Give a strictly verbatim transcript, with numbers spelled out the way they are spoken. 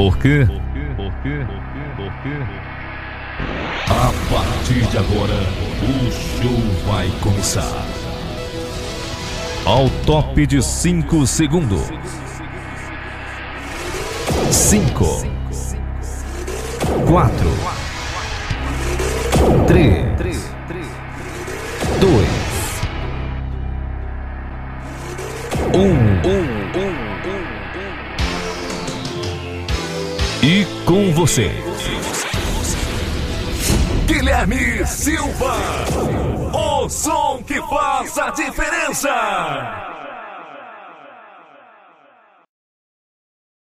Por quê? Por quê? Por quê? A partir de agora, o show vai começar. Ao top de cinco segundos. Cinco, quatro, três, dois, um. E com você, Guilherme Silva, o som que faz a diferença.